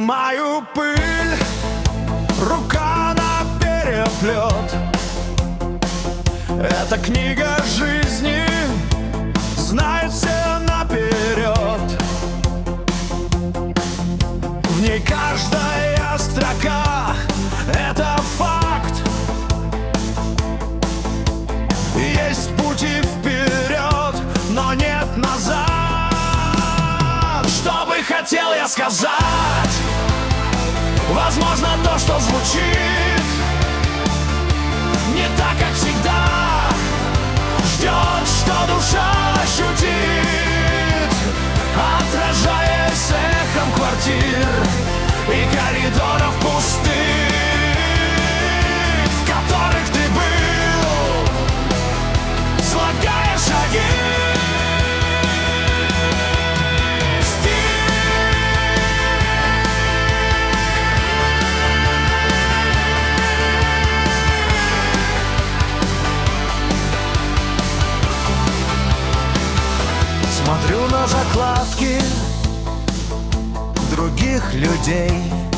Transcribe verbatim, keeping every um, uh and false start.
Снимаю пыль, рука напереплет. Эта книга жизни знает все наперед. В ней каждая строка — это факт. Есть пути вперед, но нет назад. Что бы хотел я сказать? Возможно, то, что звучит не так, как всегда. Ждет, что душа ощутит, отражаясь эхом квартир и коридоров пустых, в которых ты был, слагая шаги. Смотрю на закладки других людей.